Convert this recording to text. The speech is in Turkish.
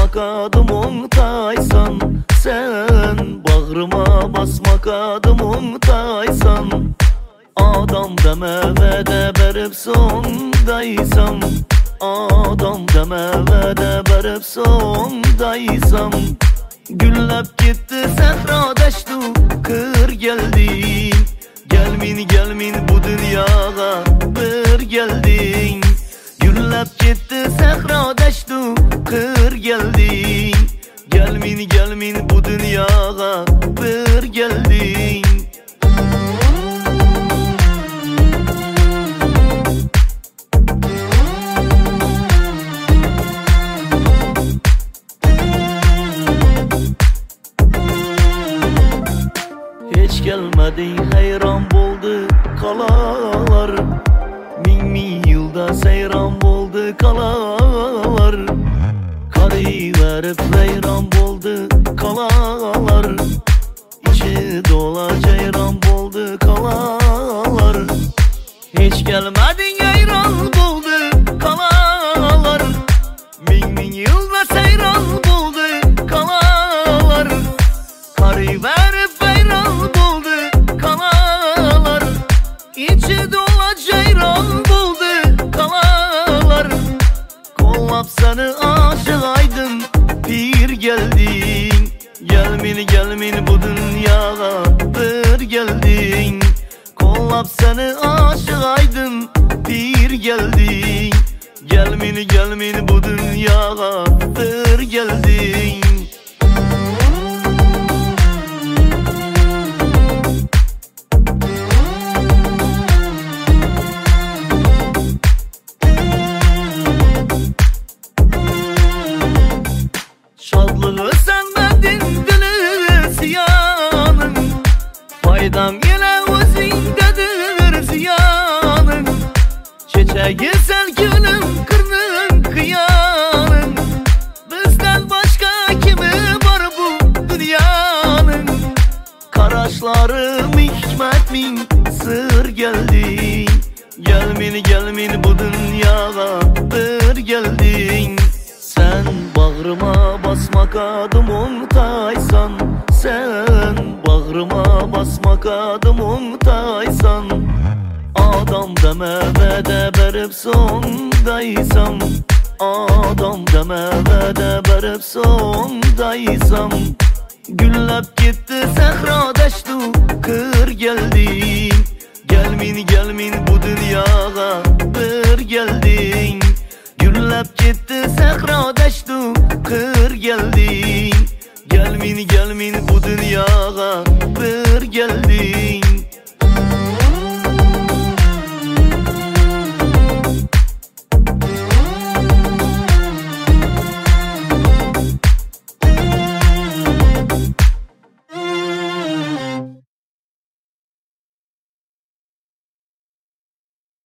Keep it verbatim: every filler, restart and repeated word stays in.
basmak adım untaysan, sen bağrıma basmak adım untaysan, adam deme ve de berip sondaysam, adam deme ve de berip sondaysam, güllep gitti sehra deştu kır geldin, gelmin gelmin bu dünyaya bir geldin. Güllep gitti sehra deştu kır geldin, gelmin gelmin bu dünyaya bir geldin. Hiç gelmedin hayran buldu kalalar, Min min yılda seyran buldu kalalar, Karı verip veyran buldu kalalar, İçi dola ceyran buldu kalalar. Hiç gelmedin hayran buldu kalalar, Min min yılda seyran buldu kalalar, Karı verip İçi dola ceyran buldu kalalar. Kollap seni aşık aydın bir geldin, gelmin gelmin bu dünyaya bir geldin. Kollap seni aşık aydın bir geldin, gelmin gelmin bu dünyaya bir geldin. Şadlığı sendendin dili ziyanın, faydam yine özündedir ziyanın. Çiçeği sen gülüm kırnın kıyanın, bizden başka kimi var bu dünyanın. Karaşlarım hikmet min sır geldin, gelmin gelmin bu dünyaya bir geldin. Sen bağrıma basmak adım untaysan, sen bağrıma basmak adım untaysan, adam deme ve de berip sondaysam, adam deme ve de berip sondaysam, güllep gitti sehra deştu kır geldin, gelmin gelmin bu dünyaya bir geldin. Güllep gitti sehra deştu kır geldin, gelmin gelmin bu dünyaya bir geldin.